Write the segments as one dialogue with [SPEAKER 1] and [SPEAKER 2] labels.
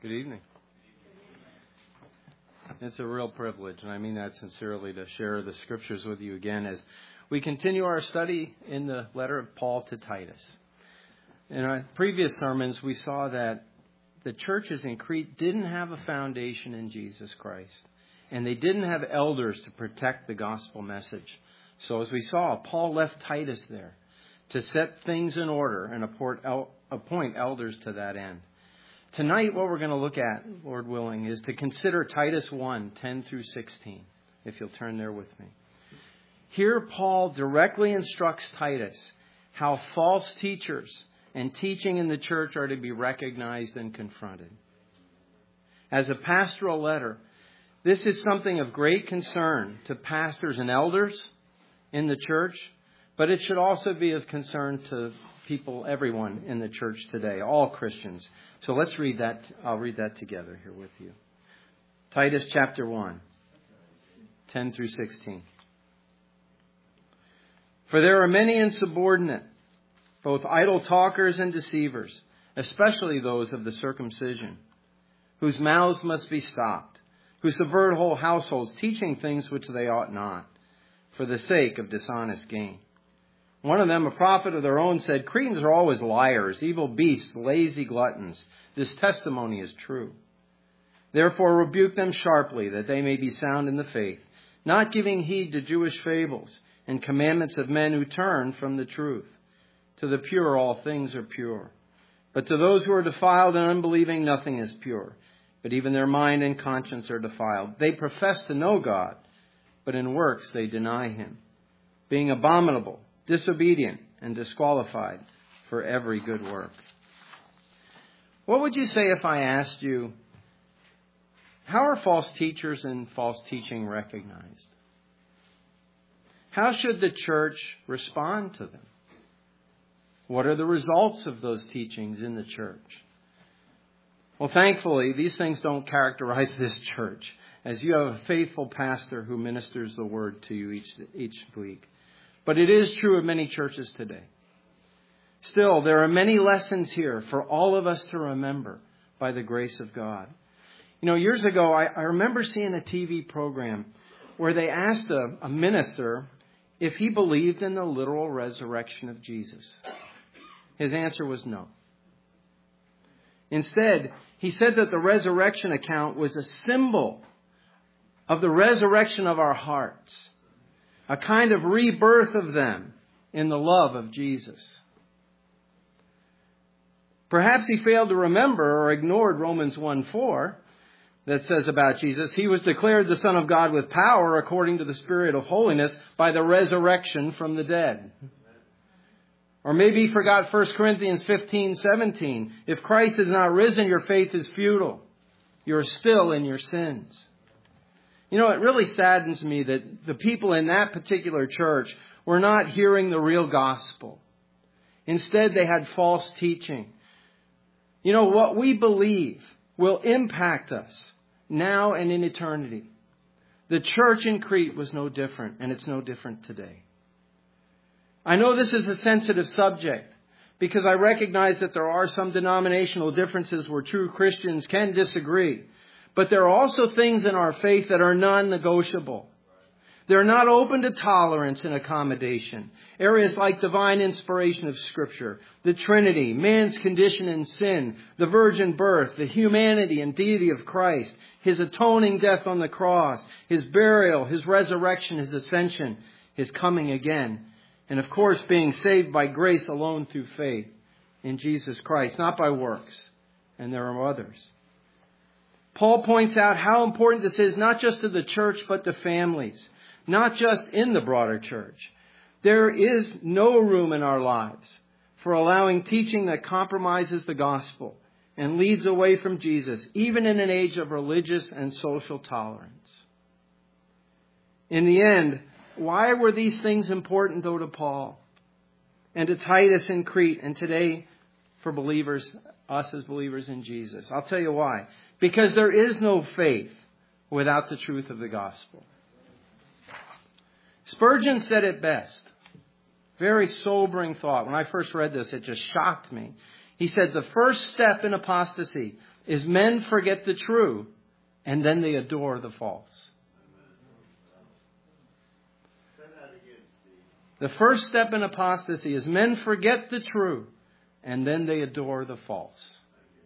[SPEAKER 1] Good evening. It's a real privilege, and I mean that sincerely, to share the scriptures with you again as we continue our study in the letter of Paul to Titus. In our previous sermons, we saw that the churches in Crete didn't have a foundation in Jesus Christ, and they didn't have elders to protect the gospel message. So as we saw, Paul left Titus there to set things in order and appoint elders to that end. Tonight, what we're going to look at, Lord willing, is to consider Titus 1, 10 through 16, if you'll turn there with me. Here, Paul directly instructs Titus how false teachers and teaching in the church are to be recognized and confronted. As a pastoral letter, this is something of great concern to pastors and elders in the church, but it should also be of concern to people, everyone in the church today, all Christians. So let's read that. I'll read that together here with you. Titus chapter 1, 10 through 16. For there are many insubordinate, both idle talkers and deceivers, especially those of the circumcision, whose mouths must be stopped, who subvert whole households, teaching things which they ought not, for the sake of dishonest gain. One of them, a prophet of their own, said, Cretans are always liars, evil beasts, lazy gluttons. This testimony is true. Therefore rebuke them sharply, that they may be sound in the faith, not giving heed to Jewish fables and commandments of men who turn from the truth. To the pure all things are pure. But to those who are defiled and unbelieving, nothing is pure. But even their mind and conscience are defiled. They profess to know God, but in works they deny Him, being abominable, disobedient, and disqualified for every good work. What would you say if I asked you, how are false teachers and false teaching recognized? How should the church respond to them? What are the results of those teachings in the church? Well, thankfully, these things don't characterize this church, as you have a faithful pastor who ministers the word to you each week. But it is true of many churches today. Still, there are many lessons here for all of us to remember by the grace of God. You know, years ago, I remember seeing a TV program where they asked a minister if he believed in the literal resurrection of Jesus. His answer was no. Instead, he said that the resurrection account was a symbol of the resurrection of our hearts, a kind of rebirth of them in the love of Jesus. Perhaps he failed to remember or ignored Romans 1:4 that says about Jesus, He was declared the Son of God with power according to the Spirit of holiness by the resurrection from the dead. Or maybe he forgot 1 Corinthians 15:17. If Christ has not risen, your faith is futile. You're still in your sins. You know, it really saddens me that the people in that particular church were not hearing the real gospel. Instead, they had false teaching. You know, what we believe will impact us now and in eternity. The church in Crete was no different, and it's no different today. I know this is a sensitive subject because I recognize that there are some denominational differences where true Christians can disagree. But there are also things in our faith that are non-negotiable. They're not open to tolerance and accommodation. Areas like divine inspiration of Scripture, the Trinity, man's condition in sin, the virgin birth, the humanity and deity of Christ, His atoning death on the cross, His burial, His resurrection, His ascension, His coming again. And of course, being saved by grace alone through faith in Jesus Christ, not by works. And there are others. Paul points out how important this is, not just to the church, but to families. Not just in the broader church. There is no room in our lives for allowing teaching that compromises the gospel and leads away from Jesus, even in an age of religious and social tolerance. In the end, why were these things important, though, to Paul and to Titus in Crete and today for believers, us as believers in Jesus? I'll tell you why. Because there is no faith without the truth of the gospel. Spurgeon said it best. Very sobering thought. When I first read this, it just shocked me. He said the first step in apostasy is men forget the true and then they adore the false. The first step in apostasy is men forget the true and then they adore the false.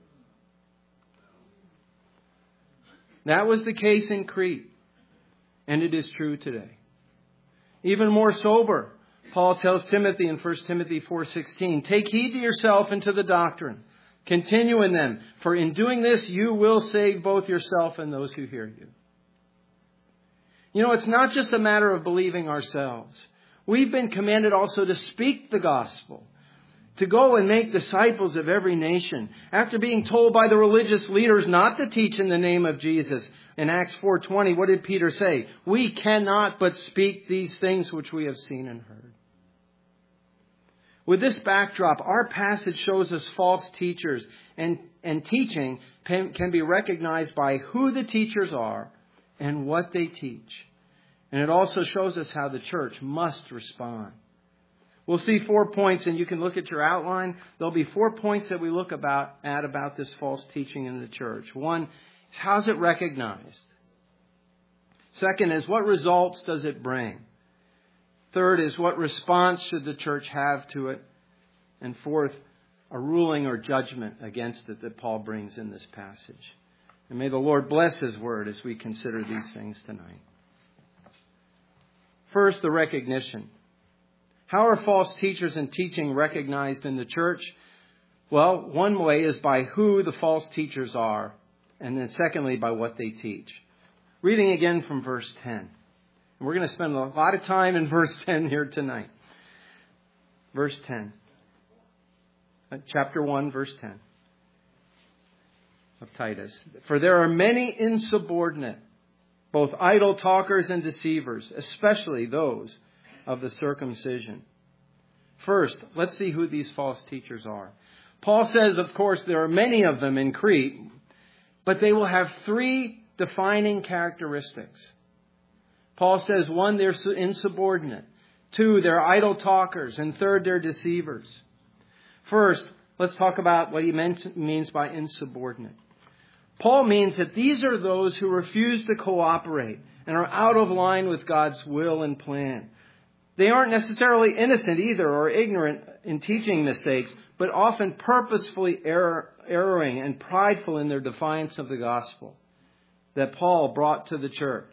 [SPEAKER 1] That was the case in Crete, and it is true today. Even more sober, Paul tells Timothy in 1 Timothy 4:16, take heed to yourself and to the doctrine. Continue in them, for in doing this you will save both yourself and those who hear you. You know, it's not just a matter of believing ourselves. We've been commanded also to speak the gospel, to go and make disciples of every nation. After being told by the religious leaders not to teach in the name of Jesus, in Acts 4:20, what did Peter say? We cannot but speak these things which we have seen and heard. With this backdrop, our passage shows us false teachers, and teaching can be recognized by who the teachers are and what they teach. And it also shows us how the church must respond. We'll see 4 points, and you can look at your outline. There'll be 4 points that we look about this false teaching in the church. One is, how's it recognized? Second is, what results does it bring? Third is, what response should the church have to it? And fourth, a ruling or judgment against it that Paul brings in this passage. And may the Lord bless His word as we consider these things tonight. First, the recognition. How are false teachers and teaching recognized in the church? Well, one way is by who the false teachers are, and then secondly, by what they teach. Reading again from verse 10. And we're going to spend a lot of time in verse 10 here tonight. Verse 10. Chapter 1, verse 10 of Titus. For there are many insubordinate, both idle talkers and deceivers, especially those of the circumcision. First, let's see who these false teachers are. Paul says, of course, there are many of them in Crete, but they will have 3 defining characteristics. Paul says, 1, they're insubordinate. 2, they're idle talkers. And 3rd, they're deceivers. First, let's talk about what he means by insubordinate. Paul means that these are those who refuse to cooperate and are out of line with God's will and plan. They aren't necessarily innocent either or ignorant in teaching mistakes, but often purposefully erring and prideful in their defiance of the gospel that Paul brought to the church.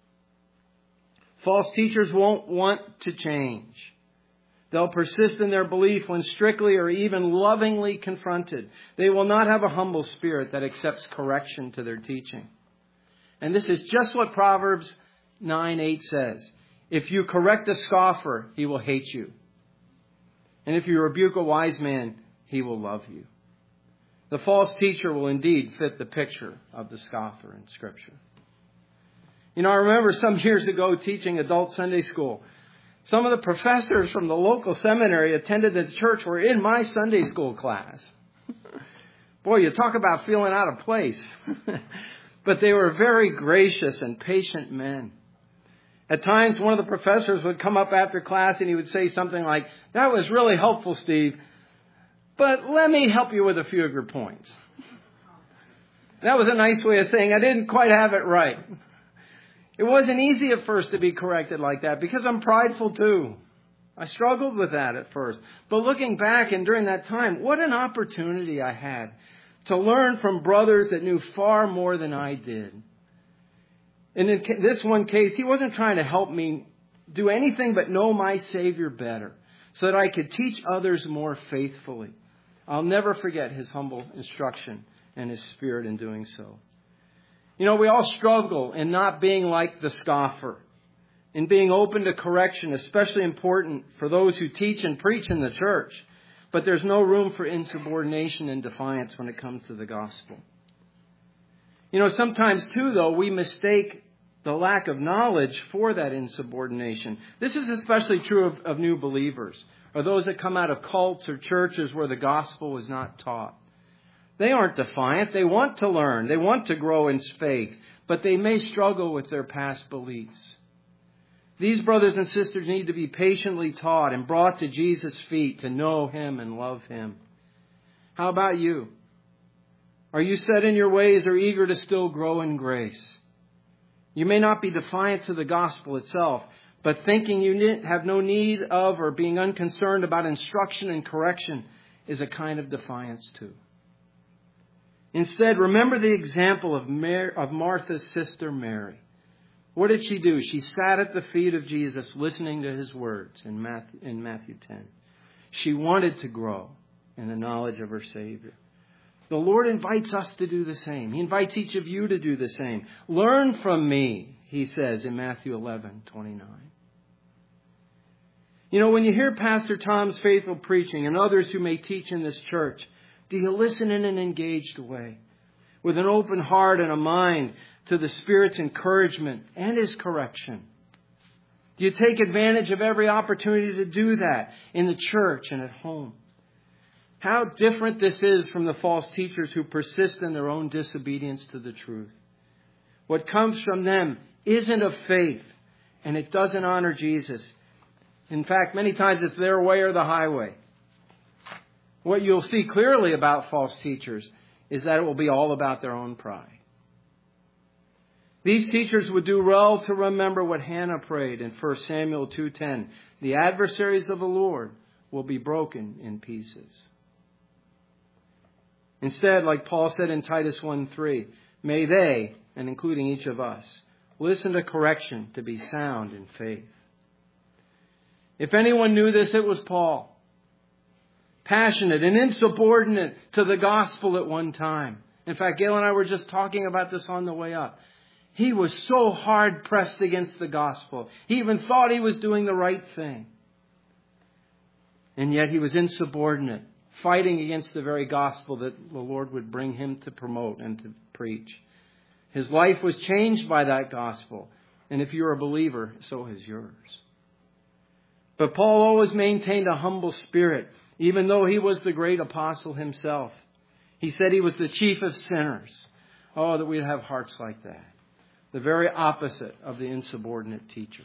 [SPEAKER 1] False teachers won't want to change. They'll persist in their belief when strictly or even lovingly confronted. They will not have a humble spirit that accepts correction to their teaching. And this is just what Proverbs 9:8 says. If you correct a scoffer, he will hate you. And if you rebuke a wise man, he will love you. The false teacher will indeed fit the picture of the scoffer in Scripture. You know, I remember some years ago teaching adult Sunday school. Some of the professors from the local seminary attended the church were in my Sunday school class. Boy, you talk about feeling out of place. But they were very gracious and patient men. At times, one of the professors would come up after class and he would say something like, that was really helpful, Steve, but let me help you with a few of your points. That was a nice way of saying I didn't quite have it right. It wasn't easy at first to be corrected like that because I'm prideful too. I struggled with that at first. But looking back and during that time, what an opportunity I had to learn from brothers that knew far more than I did. And in this one case, he wasn't trying to help me do anything but know my Savior better so that I could teach others more faithfully. I'll never forget his humble instruction and his spirit in doing so. You know, we all struggle in not being like the scoffer, in being open to correction, especially important for those who teach and preach in the church. But there's no room for insubordination and defiance when it comes to the gospel. You know, sometimes too, though, we mistake the lack of knowledge for that insubordination. This is especially true of new believers or those that come out of cults or churches where the gospel is not taught. They aren't defiant. They want to learn. They want to grow in faith, but they may struggle with their past beliefs. These brothers and sisters need to be patiently taught and brought to Jesus' feet to know Him and love Him. How about you? Are you set in your ways or eager to still grow in grace? You may not be defiant to the gospel itself, but thinking you have no need of or being unconcerned about instruction and correction is a kind of defiance too. Instead, remember the example of Martha's sister Mary. What did she do? She sat at the feet of Jesus listening to his words in Matthew 10. She wanted to grow in the knowledge of her Savior. The Lord invites us to do the same. He invites each of you to do the same. Learn from me, he says in Matthew 11:29. You know, when you hear Pastor Tom's faithful preaching and others who may teach in this church, do you listen in an engaged way, with an open heart and a mind to the Spirit's encouragement and His correction? Do you take advantage of every opportunity to do that in the church and at home? How different this is from the false teachers who persist in their own disobedience to the truth. What comes from them isn't of faith, and it doesn't honor Jesus. In fact, many times it's their way or the highway. What you'll see clearly about false teachers is that it will be all about their own pride. These teachers would do well to remember what Hannah prayed in 1 Samuel 2:10. The adversaries of the Lord will be broken in pieces. Instead, like Paul said in Titus 1:3, may they, and including each of us, listen to correction to be sound in faith. If anyone knew this, it was Paul. Passionate and insubordinate to the gospel at one time. In fact, Gail and I were just talking about this on the way up. He was so hard pressed against the gospel. He even thought he was doing the right thing. And yet he was insubordinate, fighting against the very gospel that the Lord would bring him to promote and to preach. His life was changed by that gospel. And if you're a believer, so is yours. But Paul always maintained a humble spirit, even though he was the great apostle himself. He said he was the chief of sinners. Oh, that we'd have hearts like that. The very opposite of the insubordinate teacher.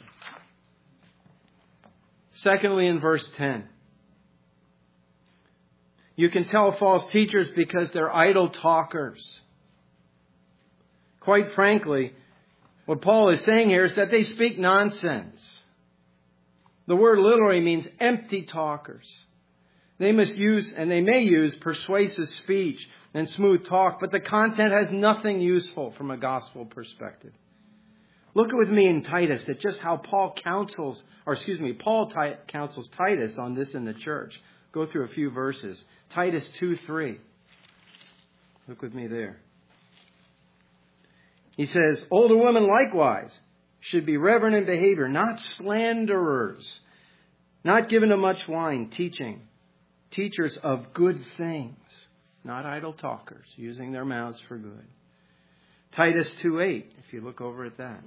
[SPEAKER 1] Secondly, in verse 10, you can tell false teachers because they're idle talkers. Quite frankly, what Paul is saying here is that they speak nonsense. The word literally means empty talkers. They may use persuasive speech and smooth talk, but the content has nothing useful from a gospel perspective. Look with me in Titus at just how Paul counsels Titus on this in the church. Go through a few verses. Titus 2:3. Look with me there. He says, older women likewise should be reverent in behavior, not slanderers, not given to much wine, teachers of good things, not idle talkers, using their mouths for good. Titus 2:8, if you look over at that.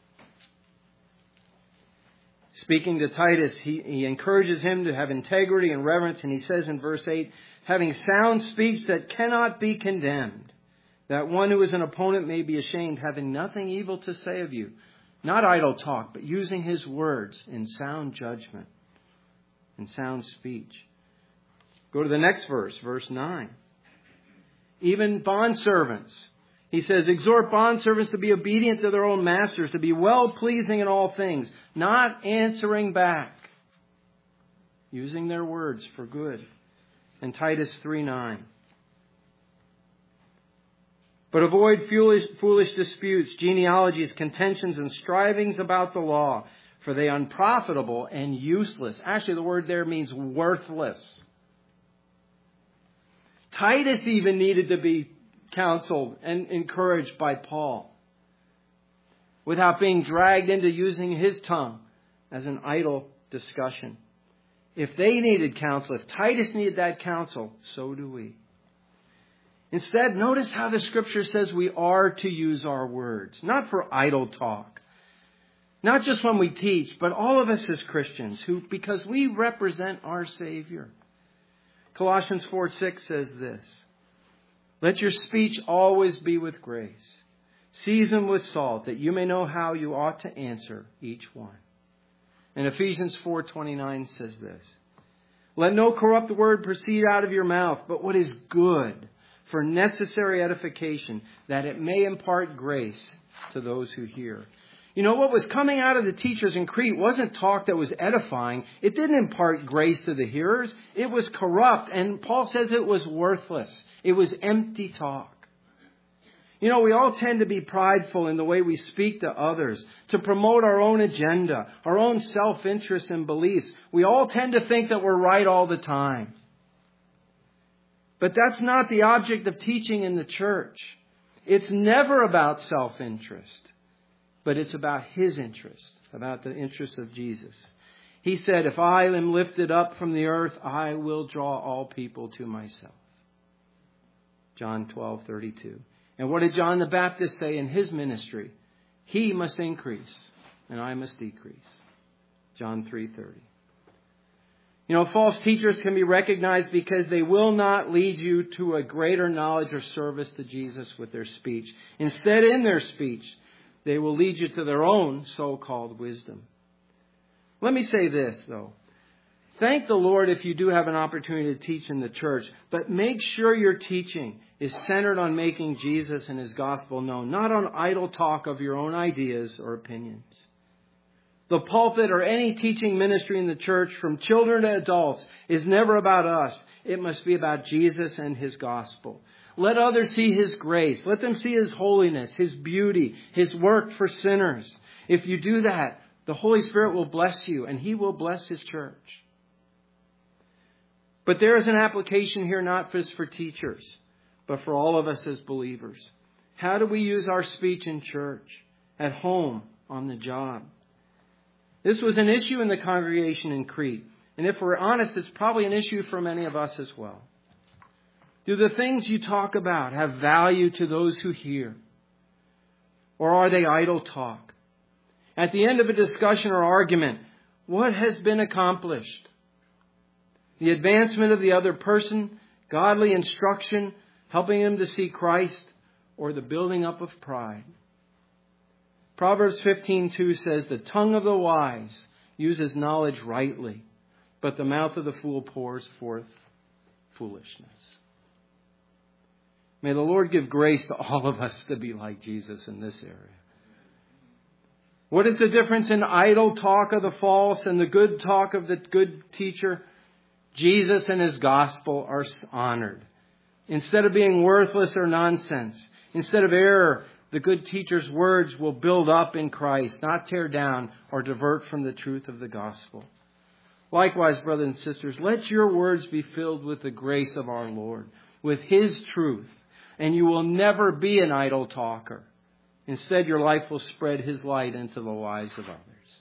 [SPEAKER 1] Speaking to Titus, he encourages him to have integrity and reverence, and he says in verse 8, having sound speech that cannot be condemned, that one who is an opponent may be ashamed, having nothing evil to say of you. Not idle talk, but using his words in sound judgment and sound speech. Go to the next verse, verse 9. Even bondservants. He says, exhort bondservants to be obedient to their own masters, to be well-pleasing in all things, not answering back, using their words for good. And Titus 3:9. But avoid foolish disputes, genealogies, contentions, and strivings about the law, for they are unprofitable and useless. Actually, the word there means worthless. Titus even needed to be counseled and encouraged by Paul without being dragged into using his tongue as an idle discussion. If they needed counsel, if Titus needed that counsel, so do we. Instead, notice how the Scripture says we are to use our words, not for idle talk. Not just when we teach, but all of us as Christians, because we represent our Savior. Colossians 4:6 says this, let your speech always be with grace, seasoned with salt, that you may know how you ought to answer each one. And Ephesians 4:29 says this, let no corrupt word proceed out of your mouth, but what is good, for necessary edification, that it may impart grace to those who hear. You know, what was coming out of the teachers in Crete wasn't talk that was edifying. It didn't impart grace to the hearers. It was corrupt, and Paul says it was worthless. It was empty talk. You know, we all tend to be prideful in the way we speak to others, to promote our own agenda, our own self-interest and beliefs. We all tend to think that we're right all the time. But that's not the object of teaching in the church. It's never about self-interest, but it's about His interest, about the interest of Jesus. He said, if I am lifted up from the earth, I will draw all people to myself. John 12:32. And what did John the Baptist say in his ministry? He must increase and I must decrease. John 3:30. You know, false teachers can be recognized because they will not lead you to a greater knowledge or service to Jesus with their speech. Instead, in their speech, they will lead you to their own so-called wisdom. Let me say this, though. Thank the Lord if you do have an opportunity to teach in the church, but make sure your teaching is centered on making Jesus and His gospel known, not on idle talk of your own ideas or opinions. The pulpit or any teaching ministry in the church, from children to adults, is never about us. It must be about Jesus and His gospel. Let others see His grace. Let them see His holiness, His beauty, His work for sinners. If you do that, the Holy Spirit will bless you and He will bless His church. But there is an application here not just for teachers, but for all of us as believers. How do we use our speech in church, at home, on the job? This was an issue in the congregation in Crete. And if we're honest, it's probably an issue for many of us as well. Do the things you talk about have value to those who hear? Or are they idle talk? At the end of a discussion or argument, what has been accomplished? The advancement of the other person, godly instruction, helping them to see Christ, or the building up of pride? Proverbs 15:2 says, the tongue of the wise uses knowledge rightly, but the mouth of the fool pours forth foolishness. May the Lord give grace to all of us to be like Jesus in this area. What is the difference in idle talk of the false and the good talk of the good teacher? Jesus and His gospel are honored. Instead of being worthless or nonsense, instead of error, the good teacher's words will build up in Christ, not tear down or divert from the truth of the gospel. Likewise, brothers and sisters, let your words be filled with the grace of our Lord, with His truth, and you will never be an idle talker. Instead, your life will spread His light into the lives of others.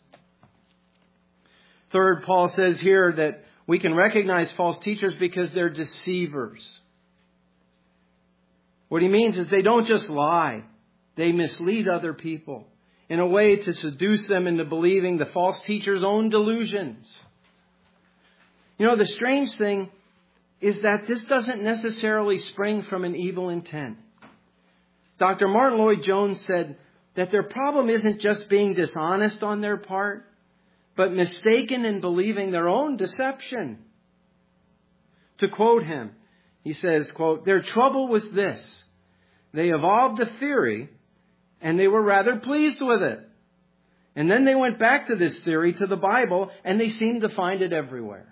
[SPEAKER 1] Third, Paul says here that we can recognize false teachers because they're deceivers. What he means is they don't just lie. They mislead other people in a way to seduce them into believing the false teacher's own delusions. You know, the strange thing is that this doesn't necessarily spring from an evil intent. Dr. Martin Lloyd-Jones said that their problem isn't just being dishonest on their part, but mistaken in believing their own deception. To quote him, he says, quote, their trouble was this. They evolved a theory and they were rather pleased with it. And then they went back to this theory, to the Bible, and they seemed to find it everywhere.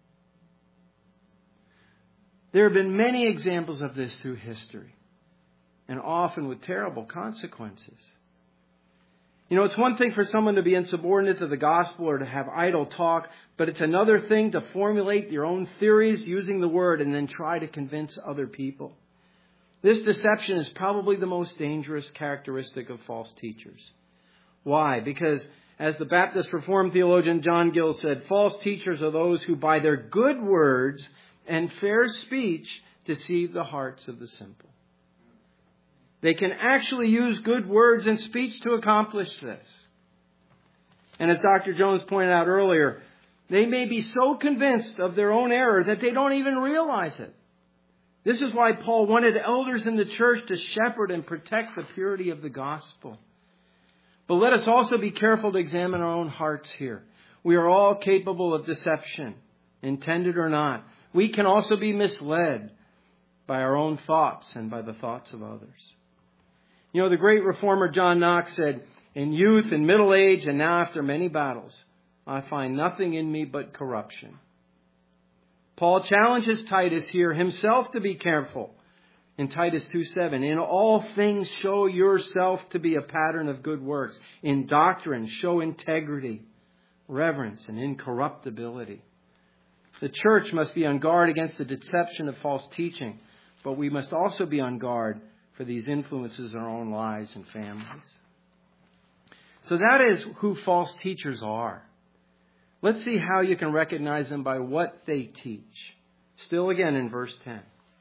[SPEAKER 1] There have been many examples of this through history, and often with terrible consequences. You know, it's one thing for someone to be insubordinate to the gospel or to have idle talk, but it's another thing to formulate your own theories using the word and then try to convince other people. This deception is probably the most dangerous characteristic of false teachers. Why? Because, as the Baptist Reformed theologian John Gill said, false teachers are those who by their good words and fair speech deceive the hearts of the simple. They can actually use good words and speech to accomplish this. And as Dr. Jones pointed out earlier, they may be so convinced of their own error that they don't even realize it. This is why Paul wanted elders in the church to shepherd and protect the purity of the gospel. But let us also be careful to examine our own hearts here. We are all capable of deception, intended or not. We can also be misled. by our own thoughts and by the thoughts of others. You know, the great reformer John Knox said, "In youth and middle age and now after many battles, I find nothing in me but corruption." Paul challenges Titus here himself to be careful. In Titus 2:7, "In all things show yourself to be a pattern of good works. In doctrine show integrity, reverence, and incorruptibility." The church must be on guard against the deception of false teaching, but we must also be on guard for these influences in our own lives and families. So that is who false teachers are. Let's see how you can recognize them by what they teach. Still again in verse 10.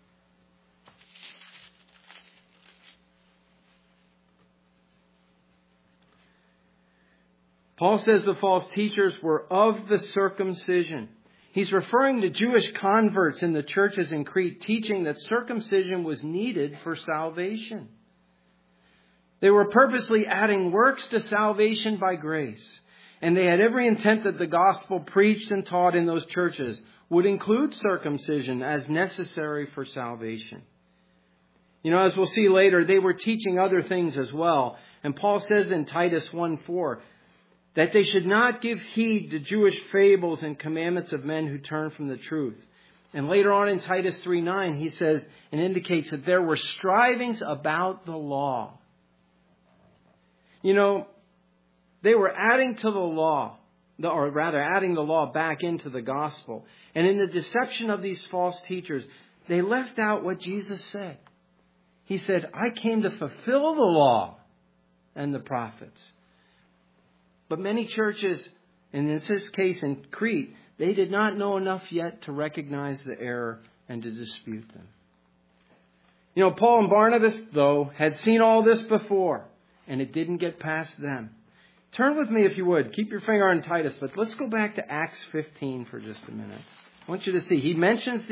[SPEAKER 1] Paul says the false teachers were of the circumcision. He's referring to Jewish converts in the churches in Crete, teaching that circumcision was needed for salvation. They were purposely adding works to salvation by grace. And they had every intent that the gospel preached and taught in those churches would include circumcision as necessary for salvation. You know, as we'll see later, they were teaching other things as well. And Paul says in Titus 1:4 that they should not give heed to Jewish fables and commandments of men who turn from the truth. And later on in Titus 3:9, he says and indicates that there were strivings about the law. You know, they were adding to the law, or rather adding the law back into the gospel. And in the deception of these false teachers, they left out what Jesus said. He said, "I came to fulfill the law and the prophets." But many churches, and in this case in Crete, they did not know enough yet to recognize the error and to dispute them. You know, Paul and Barnabas, though, had seen all this before, and it didn't get past them. Turn with me, if you would. Keep your finger on Titus, but let's go back to Acts 15 for just a minute. I want you to see. He mentions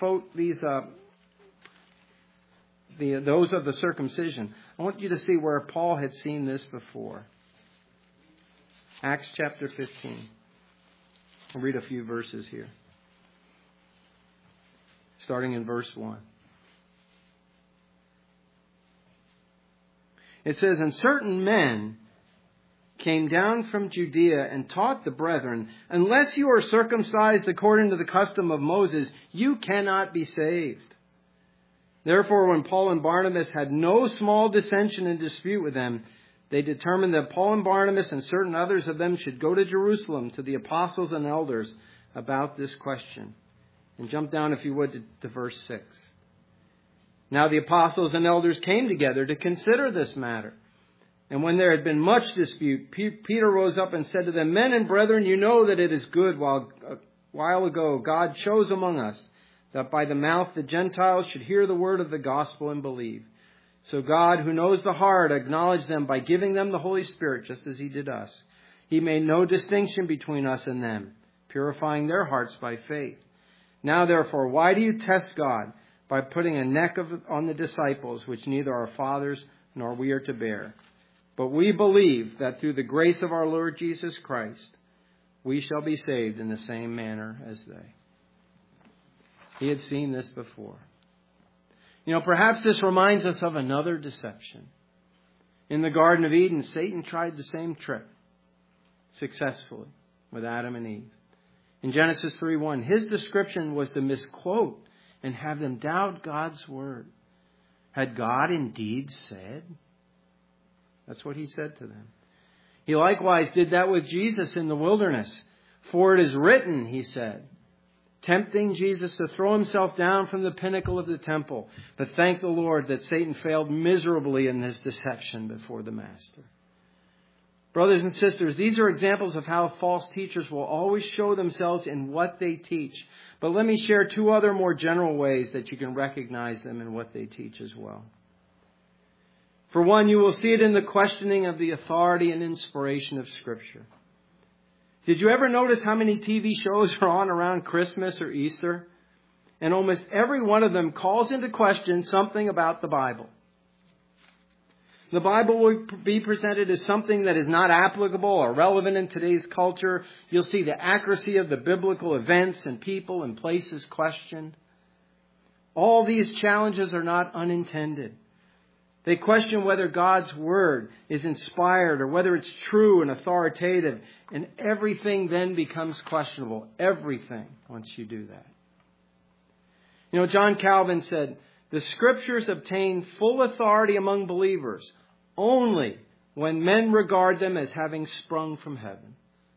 [SPEAKER 1] those of the circumcision. I want you to see where Paul had seen this before. Acts chapter 15. I'll read a few verses here. Starting in verse 1. It says, "And certain men came down from Judea and taught the brethren, unless you are circumcised according to the custom of Moses, you cannot be saved. Therefore, when Paul and Barnabas had no small dissension and dispute with them, they determined that Paul and Barnabas and certain others of them should go to Jerusalem to the apostles and elders about this question." And jump down, if you would, to verse 6. "Now the apostles and elders came together to consider this matter. And when there had been much dispute, Peter rose up and said to them, 'Men and brethren, you know that it is good while ago God chose among us that by the mouth the Gentiles should hear the word of the gospel and believe. So God, who knows the heart, acknowledged them by giving them the Holy Spirit, just as he did us. He made no distinction between us and them, purifying their hearts by faith. Now therefore, why do you test God by putting a neck on the disciples, which neither our fathers nor we are to bear? But we believe that through the grace of our Lord Jesus Christ, we shall be saved in the same manner as they." He had seen this before. You know, perhaps this reminds us of another deception. In the Garden of Eden, Satan tried the same trick successfully with Adam and Eve. In Genesis 3:1, his description was to misquote and have them doubt God's word. Had God indeed said? That's what he said to them. He likewise did that with Jesus in the wilderness. "For it is written," he said, tempting Jesus to throw himself down from the pinnacle of the temple. But thank the Lord that Satan failed miserably in his deception before the Master. Brothers and sisters, these are examples of how false teachers will always show themselves in what they teach. But let me share two other more general ways that you can recognize them in what they teach as well. For one, you will see it in the questioning of the authority and inspiration of Scripture. Did you ever notice how many TV shows are on around Christmas or Easter? And almost every one of them calls into question something about the Bible. The Bible will be presented as something that is not applicable or relevant in today's culture. You'll see the accuracy of the biblical events and people and places questioned. All these challenges are not unintended. They question whether God's Word is inspired or whether it's true and authoritative. And everything then becomes questionable. Everything once you do that. You know, John Calvin said, the Scriptures obtain full authority among believers only when men regard them as having sprung from heaven.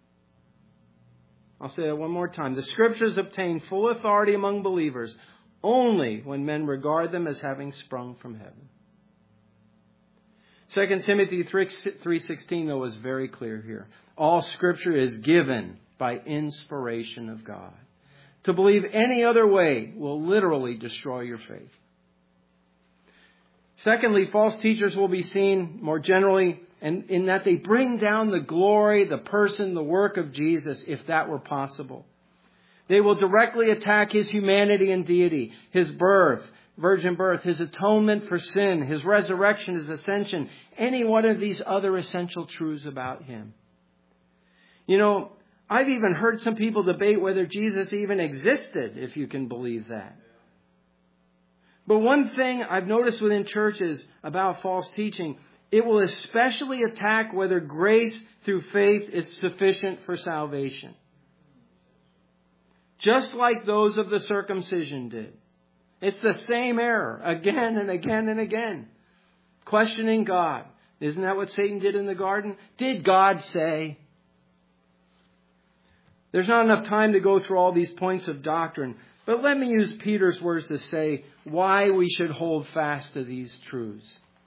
[SPEAKER 1] I'll say that one more time. The Scriptures obtain full authority among believers only when men regard them as having sprung from heaven. 2 Timothy 3:16, though, is very clear here. All Scripture is given by inspiration of God. To believe any other way will literally destroy your faith. Secondly, false teachers will be seen more generally in that they bring down the glory, the person, the work of Jesus, if that were possible. They will directly attack His humanity and deity, His birth, virgin birth, His atonement for sin, His resurrection, His ascension, any one of these other essential truths about Him. You know, I've even heard some people debate whether Jesus even existed, if you can believe that. But one thing I've noticed within churches about false teaching, it will especially attack whether grace through faith is sufficient for salvation. Just like those of the circumcision did. It's the same error again and again and again. Questioning God. Isn't that what Satan did in the garden? Did God say? There's not enough time to go through all these points of doctrine. But let me use Peter's words to say why we should hold fast to these truths.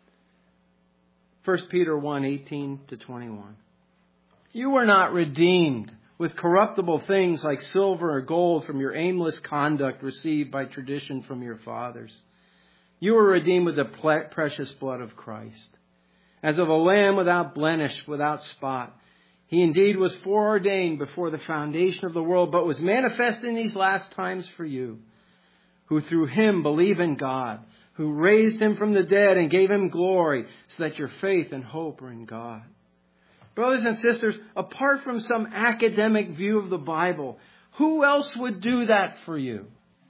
[SPEAKER 1] 1 Peter 1:18-21. You were not redeemed with corruptible things like silver or gold from your aimless conduct received by tradition from your fathers. You were redeemed with the precious blood of Christ, as of a lamb without blemish, without spot. He indeed was foreordained before the foundation of the world, but was manifest in these last times for you, who through Him believe in God, who raised Him from the dead and gave Him glory, so that your faith and hope are in God. Brothers and sisters, apart from some academic view of the Bible, who else would do that for you?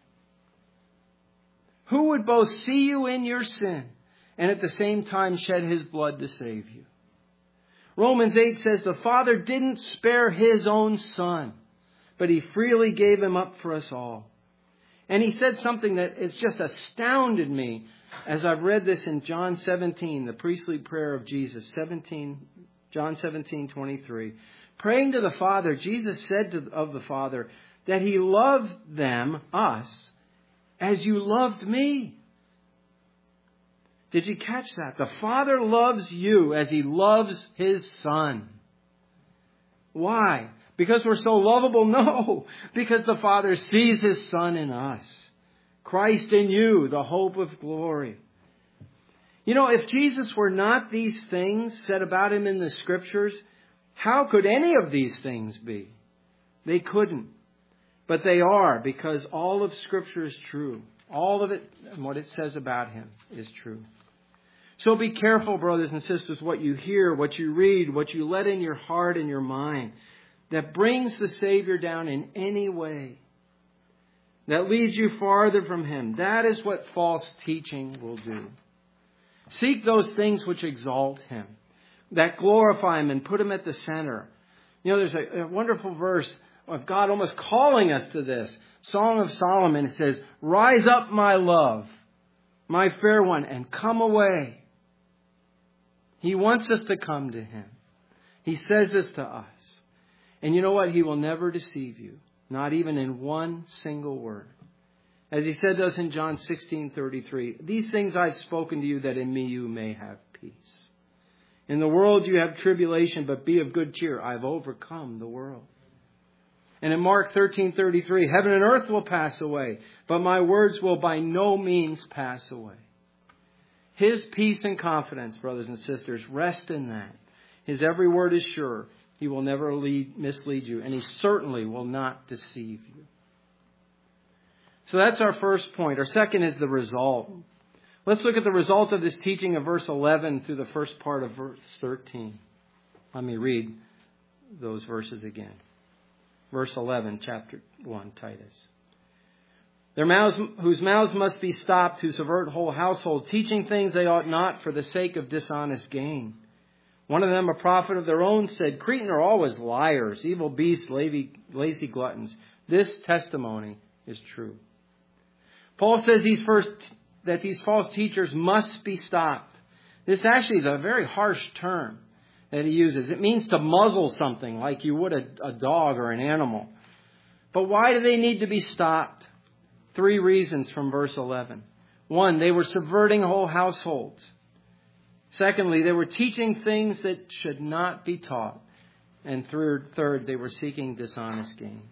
[SPEAKER 1] Who would both see you in your sin and at the same time shed His blood to save you? Romans 8 says the Father didn't spare His own Son, but He freely gave Him up for us all. And He said something that has just astounded me as I've read this in John 17, the priestly prayer of Jesus, John 17:23. Praying to the Father, Jesus said of the Father that He loved them, us, as you loved me. Did you catch that? The Father loves you as He loves His Son. Why? Because we're so lovable? No. Because the Father sees His Son in us. Christ in you, the hope of glory. You know, if Jesus were not these things said about Him in the Scriptures, how could any of these things be? They couldn't. But they are, because all of Scripture is true. All of it, and what it says about Him, is true. So be careful, brothers and sisters, what you hear, what you read, what you let in your heart and your mind that brings the Savior down in any way, that leads you farther from Him. That is what false teaching will do. Seek those things which exalt Him, that glorify Him and put Him at the center. You know, there's a wonderful verse of God almost calling us to this. Song of Solomon, it says, rise up, my love, my fair one, and come away. He wants us to come to Him. He says this to us. And you know what? He will never deceive you. Not even in one single word. As He said to us in John 16:33, these things I've spoken to you that in me you may have peace. In the world you have tribulation, but be of good cheer. I've overcome the world. And in Mark 13:33, heaven and earth will pass away, but my words will by no means pass away. His peace and confidence, brothers and sisters, rest in that. His every word is sure. He will never mislead you, and He certainly will not deceive you. So that's our first point. Our second is the result. Let's look at the result of this teaching of verse 11 through the first part of verse 13. Let me read those verses again. Verse 11, chapter 1, Titus. whose mouths must be stopped, who subvert whole households, teaching things they ought not for the sake of dishonest gain. One of them, a prophet of their own, said, Cretan are always liars, evil beasts, lazy gluttons. This testimony is true. Paul says that these false teachers must be stopped. This actually is a very harsh term that he uses. It means to muzzle something like you would a dog or an animal. But why do they need to be stopped? 3 reasons from verse 11. 1, they were subverting whole households. Secondly, they were teaching things that should not be taught. And third, they were seeking dishonest gain.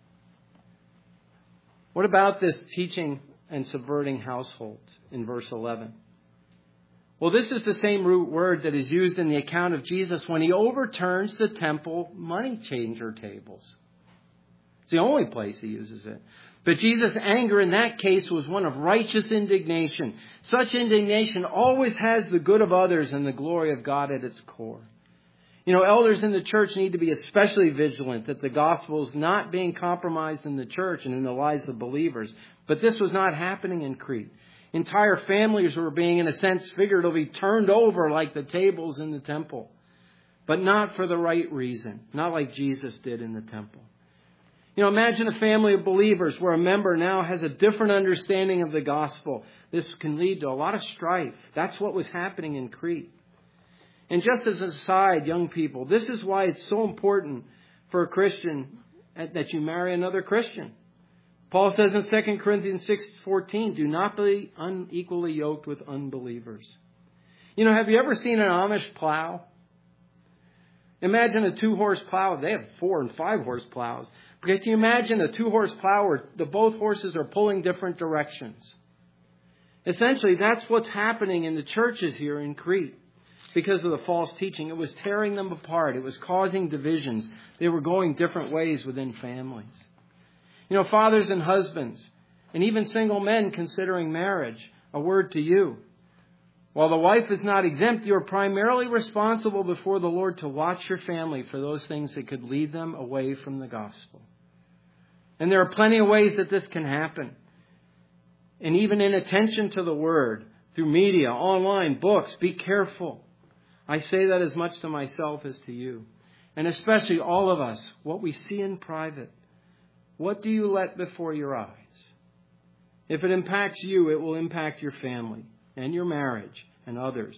[SPEAKER 1] What about this teaching and subverting households in verse 11? Well, this is the same root word that is used in the account of Jesus when he overturns the temple money changer tables. It's the only place he uses it. But Jesus' anger in that case was one of righteous indignation. Such indignation always has the good of others and the glory of God at its core. You know, elders in the church need to be especially vigilant that the gospel is not being compromised in the church and in the lives of believers. But this was not happening in Crete. Entire families were being, in a sense, figuratively turned over like the tables in the temple. But not for the right reason. Not like Jesus did in the temple. You know, imagine a family of believers where a member now has a different understanding of the gospel. This can lead to a lot of strife. That's what was happening in Crete. And just as an aside, young people, this is why it's so important for a Christian that you marry another Christian. Paul says in 2 Corinthians 6:14, do not be unequally yoked with unbelievers. You know, have you ever seen an Amish plow? Imagine a 2-horse plow. They have 4 and 5-horse plows. But can you imagine a 2-horse plow where both horses are pulling different directions? Essentially, that's what's happening in the churches here in Crete because of the false teaching. It was tearing them apart. It was causing divisions. They were going different ways within families. You know, fathers and husbands, and even single men considering marriage, a word to you. While the wife is not exempt, you are primarily responsible before the Lord to watch your family for those things that could lead them away from the gospel. And there are plenty of ways that this can happen. And even in attention to the word, through media, online, books, be careful. I say that as much to myself as to you. And especially all of us, what we see in private. What do you let before your eyes? If it impacts you, it will impact your family and your marriage and others.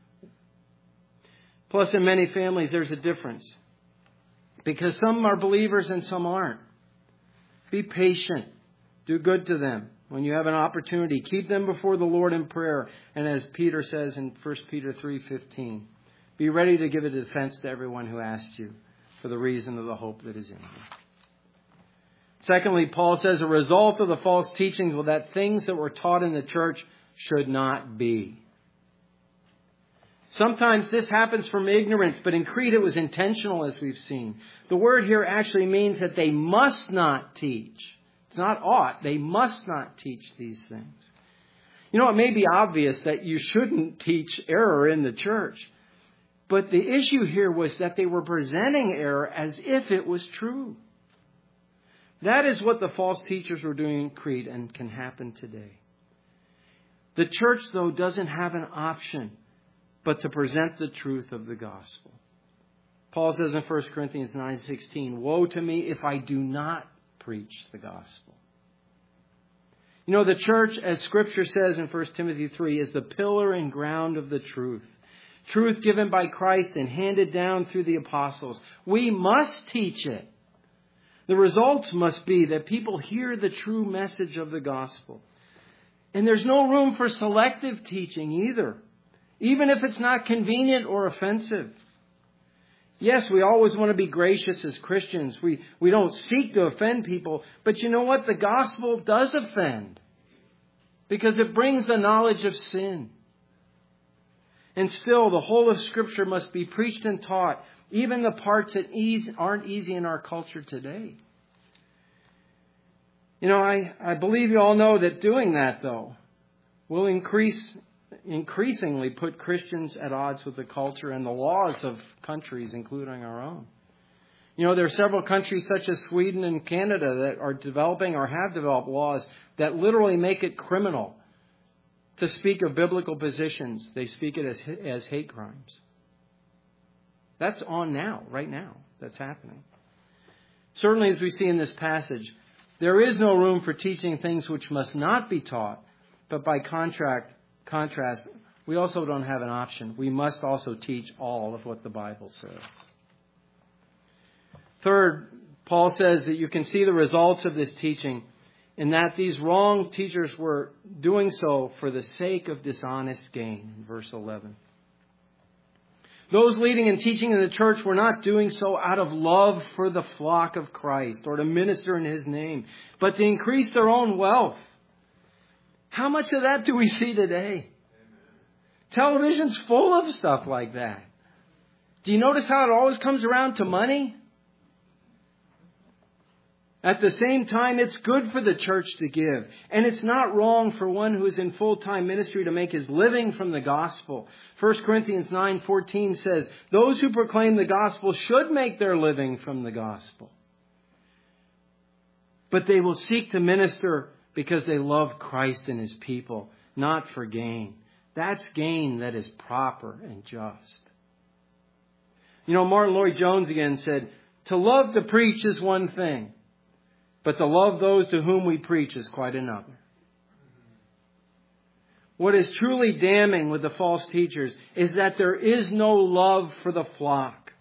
[SPEAKER 1] Plus, in many families, there's a difference. Because some are believers and some aren't. Be patient. Do good to them. When you have an opportunity, keep them before the Lord in prayer. And as Peter says in 1 Peter 3:15, be ready to give a defense to everyone who asks you for the reason of the hope that is in you. Secondly, Paul says a result of the false teachings was that things that were taught in the church should not be. Sometimes this happens from ignorance, but in Crete it was intentional, as we've seen. The word here actually means that they must not teach. It's not ought. They must not teach these things. You know, it may be obvious that you shouldn't teach error in the church. But the issue here was that they were presenting error as if it was true. That is what the false teachers were doing in Crete and can happen today. The church, though, doesn't have an option but to present the truth of the gospel. Paul says in 1 Corinthians 9:16, woe to me if I do not preach the gospel. You know, the church, as Scripture says in 1 Timothy 3, is the pillar and ground of the truth. Truth given by Christ and handed down through the apostles. We must teach it. The results must be that people hear the true message of the gospel. And there's no room for selective teaching either, even if it's not convenient or offensive. Yes, we always want to be gracious as Christians. We don't seek to offend people. But you know what? The gospel does offend because it brings the knowledge of sin. And still, the whole of Scripture must be preached and taught, even the parts that aren't easy in our culture today. You know, I believe you all know that doing that, though, will increasingly put Christians at odds with the culture and the laws of countries, including our own. You know, there are several countries such as Sweden and Canada that are developing or have developed laws that literally make it criminal to speak of biblical positions. They speak it as hate crimes. That's on now, right now. That's happening. Certainly, as we see in this passage, there is no room for teaching things which must not be taught. But by contrast, we also don't have an option. We must also teach all of what the Bible says. Third, Paul says that you can see the results of this teaching in that these wrong teachers were doing so for the sake of dishonest gain, in verse 11. Those leading and teaching in the church were not doing so out of love for the flock of Christ or to minister in His name, but to increase their own wealth. How much of that do we see today? Television's full of stuff like that. Do you notice how it always comes around to money? At the same time, it's good for the church to give. And it's not wrong for one who is in full-time ministry to make his living from the gospel. 1 Corinthians 9:14 says, those who proclaim the gospel should make their living from the gospel. But they will seek to minister because they love Christ and His people, not for gain. That's gain that is proper and just. You know, Martin Lloyd-Jones again said, to love to preach is one thing, but to love those to whom we preach is quite another. What is truly damning with the false teachers is that there is no love for the flock.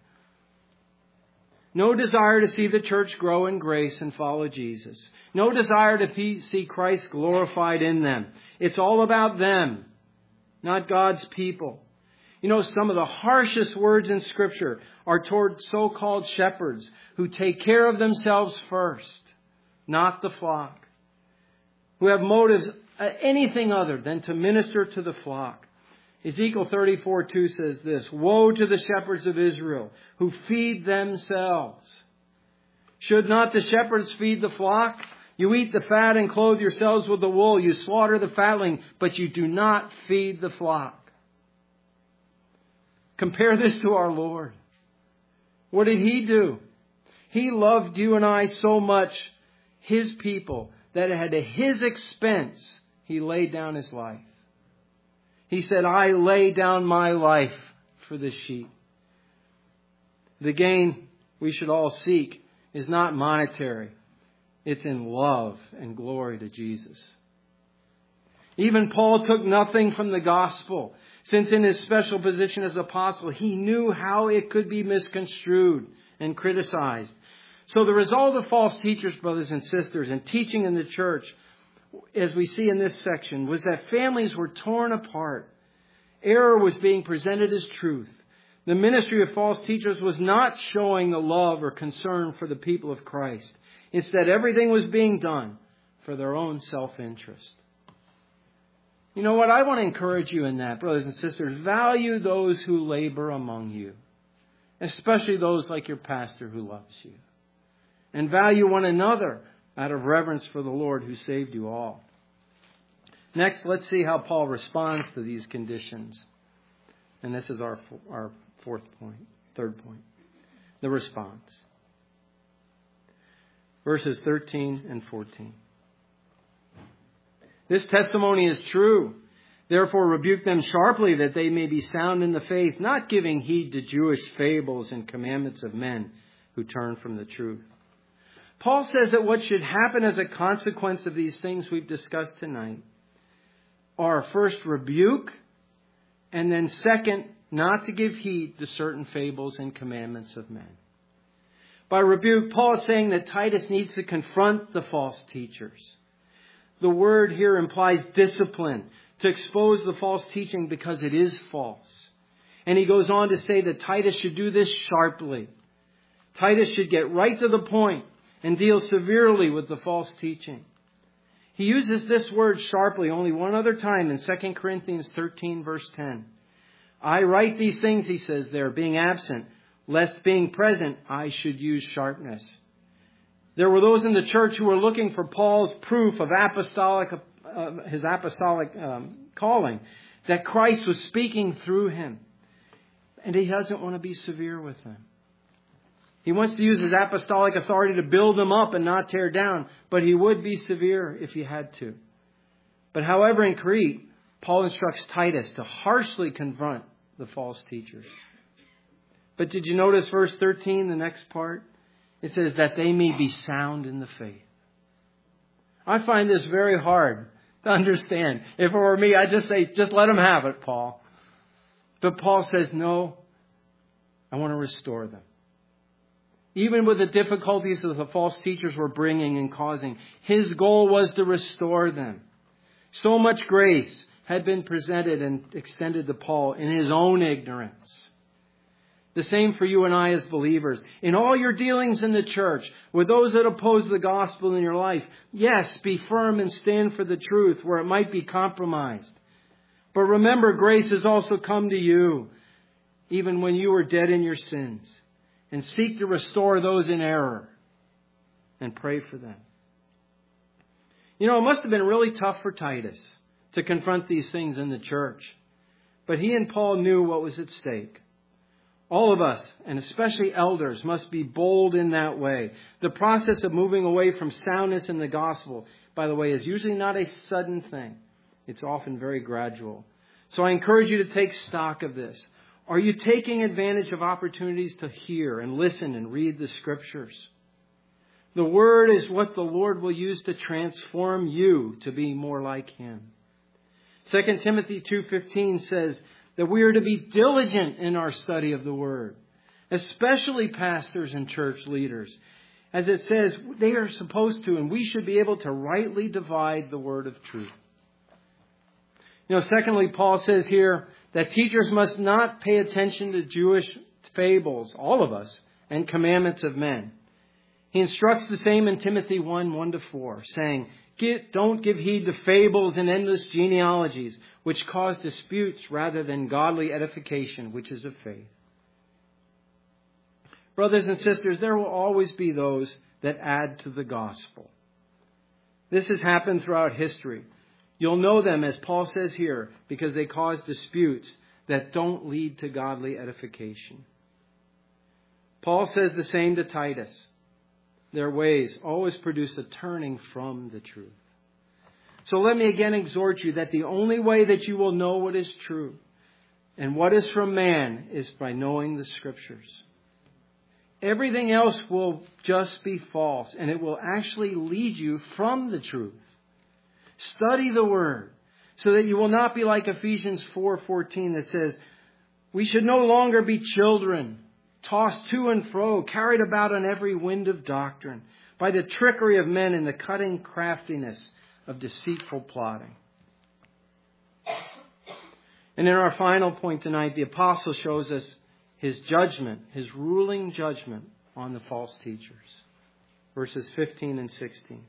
[SPEAKER 1] No desire to see the church grow in grace and follow Jesus. No desire to see Christ glorified in them. It's all about them, not God's people. You know, some of the harshest words in Scripture are toward so-called shepherds who take care of themselves first, not the flock, who have motives anything other than to minister to the flock. Ezekiel 34:2 says this, woe to the shepherds of Israel who feed themselves. Should not the shepherds feed the flock? You eat the fat and clothe yourselves with the wool. You slaughter the fatling, but you do not feed the flock. Compare this to our Lord. What did He do? He loved you and I so much, His people, that at His expense, He laid down His life. He said, I lay down my life for the sheep. The gain we should all seek is not monetary. It's in love and glory to Jesus. Even Paul took nothing from the gospel, since in his special position as apostle, he knew how it could be misconstrued and criticized. So the result of false teachers, brothers and sisters, and teaching in the church, as we see in this section, was that families were torn apart. Error was being presented as truth. The ministry of false teachers was not showing the love or concern for the people of Christ. Instead, everything was being done for their own self-interest. You know what? I want to encourage you in that, brothers and sisters. Value those who labor among you, especially those like your pastor who loves you. And value one another out of reverence for the Lord who saved you all. Next, let's see how Paul responds to these conditions. And this is our third point. The response. Verses 13 and 14. This testimony is true. Therefore rebuke them sharply that they may be sound in the faith, not giving heed to Jewish fables and commandments of men who turn from the truth. Paul says that what should happen as a consequence of these things we've discussed tonight are first rebuke, and then second, not to give heed to certain fables and commandments of men. By rebuke, Paul is saying that Titus needs to confront the false teachers. The word here implies discipline, to expose the false teaching because it is false. And he goes on to say that Titus should do this sharply. Titus should get right to the point and deal severely with the false teaching. He uses this word sharply only one other time in 2 Corinthians 13, verse 10. I write these things, he says there, being absent, lest being present I should use sharpness. There were those in the church who were looking for Paul's proof of his apostolic calling, that Christ was speaking through him. And he doesn't want to be severe with them. He wants to use his apostolic authority to build them up and not tear down, but he would be severe if he had to. But however, in Crete, Paul instructs Titus to harshly confront the false teachers. But did you notice verse 13, the next part? It says that they may be sound in the faith. I find this very hard to understand. If it were me, I'd just say, just let them have it, Paul. But Paul says, no, I want to restore them. Even with the difficulties that the false teachers were bringing and causing, his goal was to restore them. So much grace had been presented and extended to Paul in his own ignorance. The same for you and I as believers. In all your dealings in the church, with those that oppose the gospel in your life, yes, be firm and stand for the truth where it might be compromised. But remember, grace has also come to you, even when you were dead in your sins. And seek to restore those in error and pray for them. You know, it must have been really tough for Titus to confront these things in the church. But he and Paul knew what was at stake. All of us, and especially elders, must be bold in that way. The process of moving away from soundness in the gospel, by the way, is usually not a sudden thing. It's often very gradual. So I encourage you to take stock of this. Are you taking advantage of opportunities to hear and listen and read the Scriptures? The Word is what the Lord will use to transform you to be more like Him. 2 Timothy 2:15 says that we are to be diligent in our study of the Word, especially pastors and church leaders. As it says, they are supposed to, and we should be able to rightly divide the word of truth. You know, secondly, Paul says here that teachers must not pay attention to Jewish fables, all of us, and commandments of men. He instructs the same in Timothy 1:1-4, saying, don't give heed to fables and endless genealogies, which cause disputes rather than godly edification, which is of faith. Brothers and sisters, there will always be those that add to the gospel. This has happened throughout history. You'll know them, as Paul says here, because they cause disputes that don't lead to godly edification. Paul says the same to Titus. Their ways always produce a turning from the truth. So let me again exhort you that the only way that you will know what is true and what is from man is by knowing the Scriptures. Everything else will just be false, and it will actually lead you from the truth. Study the Word so that you will not be like Ephesians 4:14 that says, we should no longer be children, tossed to and fro, carried about on every wind of doctrine, by the trickery of men and the cunning craftiness of deceitful plotting. And in our final point tonight, the apostle shows us his judgment, his ruling judgment on the false teachers. Verses 15 and 16.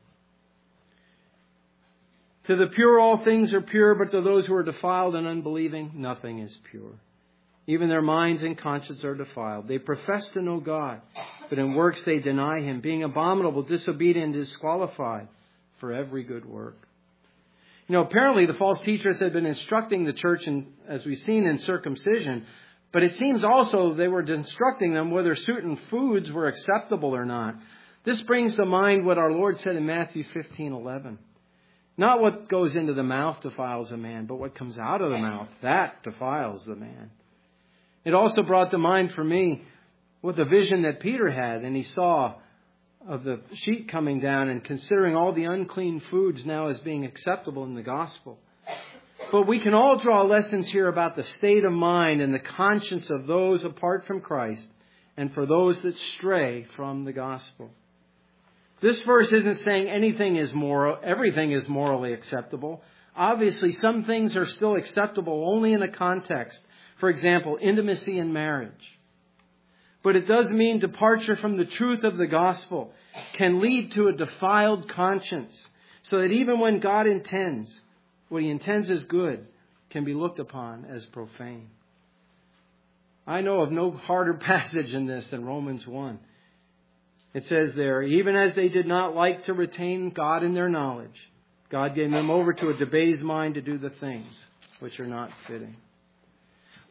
[SPEAKER 1] To the pure all things are pure, but to those who are defiled and unbelieving, nothing is pure. Even their minds and conscience are defiled. They profess to know God, but in works they deny Him, being abominable, disobedient, disqualified for every good work. You know, apparently the false teachers had been instructing the church, as we've seen, in circumcision, but it seems also they were instructing them whether certain foods were acceptable or not. This brings to mind what our Lord said in Matthew 15:11. Not what goes into the mouth defiles a man, but what comes out of the mouth, that defiles the man. It also brought to mind for me what the vision that Peter had, and he saw of the sheet coming down and considering all the unclean foods now as being acceptable in the gospel. But we can all draw lessons here about the state of mind and the conscience of those apart from Christ and for those that stray from the gospel. This verse isn't saying anything is moral, everything is morally acceptable. Obviously, some things are still acceptable only in a context. For example, intimacy in marriage. But it does mean departure from the truth of the gospel can lead to a defiled conscience, so that even when God intends, what He intends as good, can be looked upon as profane. I know of no harder passage in this than Romans 1. It says there, even as they did not like to retain God in their knowledge, God gave them over to a debased mind to do the things which are not fitting.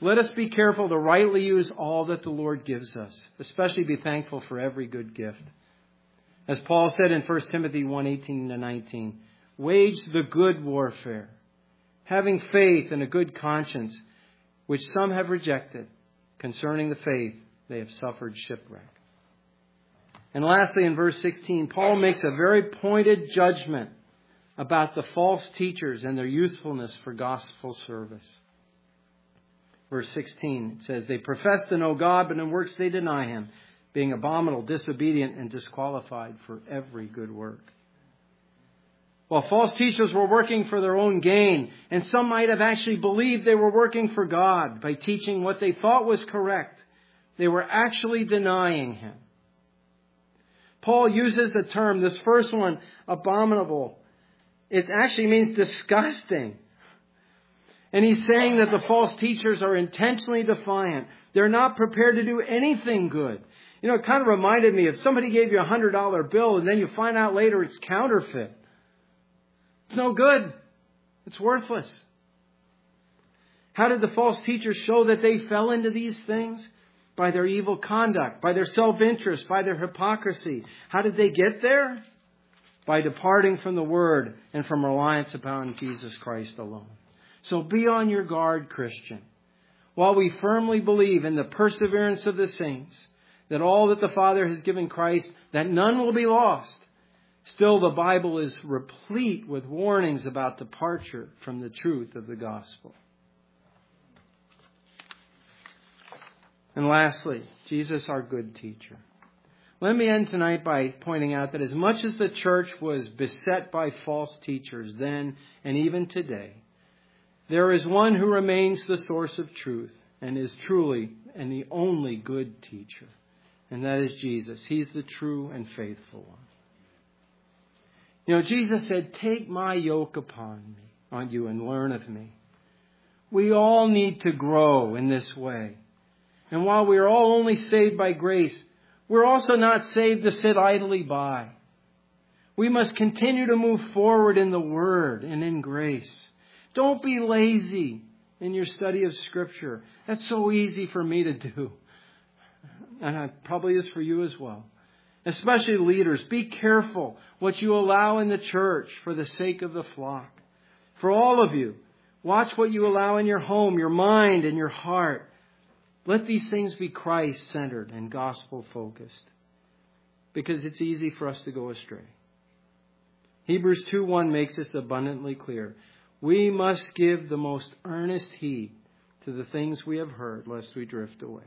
[SPEAKER 1] Let us be careful to rightly use all that the Lord gives us, especially be thankful for every good gift. As Paul said in 1 Timothy 1:18-19, wage the good warfare, having faith and a good conscience, which some have rejected. Concerning the faith, they have suffered shipwreck. And lastly, in verse 16, Paul makes a very pointed judgment about the false teachers and their usefulness for gospel service. Verse 16, it says, they profess to know God, but in works they deny Him, being abominable, disobedient, and disqualified for every good work. While false teachers were working for their own gain, and some might have actually believed they were working for God by teaching what they thought was correct, they were actually denying Him. Paul uses the term, this first one, abominable. It actually means disgusting. And he's saying that the false teachers are intentionally defiant. They're not prepared to do anything good. You know, it kind of reminded me if somebody gave you a $100 bill and then you find out later it's counterfeit. It's no good. It's worthless. How did the false teachers show that they fell into these things? By their evil conduct, by their self-interest, by their hypocrisy. How did they get there? By departing from the Word and from reliance upon Jesus Christ alone. So be on your guard, Christian. While we firmly believe in the perseverance of the saints, that all that the Father has given Christ, that none will be lost, still the Bible is replete with warnings about departure from the truth of the gospel. And lastly, Jesus, our good teacher. Let me end tonight by pointing out that as much as the church was beset by false teachers then and even today, there is one who remains the source of truth and is truly and the only good teacher. And that is Jesus. He's the true and faithful one. You know, Jesus said, take my yoke upon you and learn of me. We all need to grow in this way. And while we are all only saved by grace, we're also not saved to sit idly by. We must continue to move forward in the Word and in grace. Don't be lazy in your study of Scripture. That's so easy for me to do. And it probably is for you as well. Especially leaders, be careful what you allow in the church for the sake of the flock. For all of you, watch what you allow in your home, your mind, and your heart. Let these things be Christ-centered and gospel-focused, because it's easy for us to go astray. Hebrews 2:1 makes this abundantly clear. We must give the most earnest heed to the things we have heard, lest we drift away.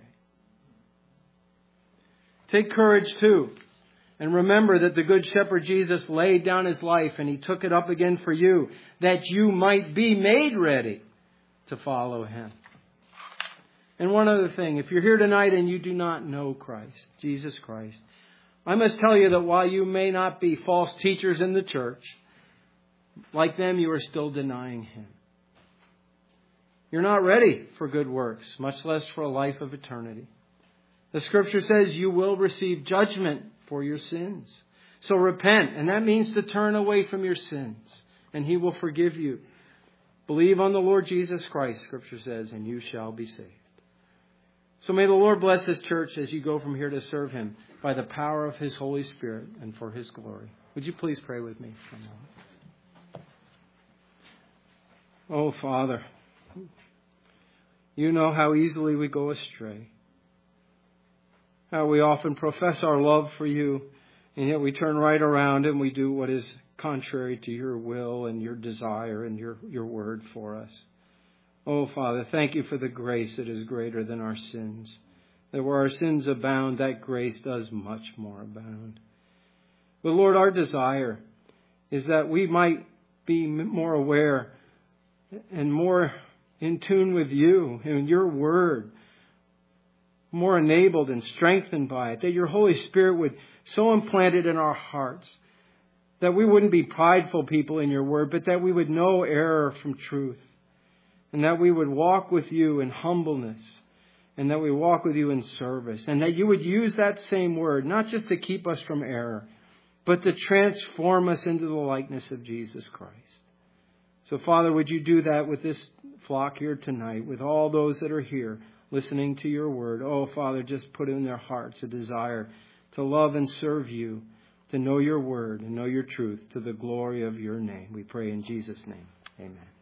[SPEAKER 1] Take courage too, and remember that the Good Shepherd Jesus laid down His life and He took it up again for you, that you might be made ready to follow Him. And one other thing, if you're here tonight and you do not know Christ, Jesus Christ, I must tell you that while you may not be false teachers in the church, like them, you are still denying Him. You're not ready for good works, much less for a life of eternity. The Scripture says you will receive judgment for your sins. So repent, and that means to turn away from your sins, and He will forgive you. Believe on the Lord Jesus Christ, Scripture says, and you shall be saved. So may the Lord bless His church as you go from here to serve Him by the power of His Holy Spirit and for His glory. Would you please pray with me for a moment? Oh, Father, you know how easily we go astray. How we often profess our love for you, and yet we turn right around and we do what is contrary to your will and your desire and your word for us. Oh, Father, thank you for the grace that is greater than our sins. That where our sins abound, that grace does much more abound. But Lord, our desire is that we might be more aware and more in tune with you and your word, more enabled and strengthened by it, that your Holy Spirit would so implant it in our hearts that we wouldn't be prideful people in your word, but that we would know error from truth, and that we would walk with you in humbleness, and that we walk with you in service, and that you would use that same word, not just to keep us from error, but to transform us into the likeness of Jesus Christ. So, Father, would you do that with this flock here tonight, with all those that are here listening to your word. Oh, Father, just put in their hearts a desire to love and serve you, to know your word and know your truth to the glory of your name. We pray in Jesus' name. Amen.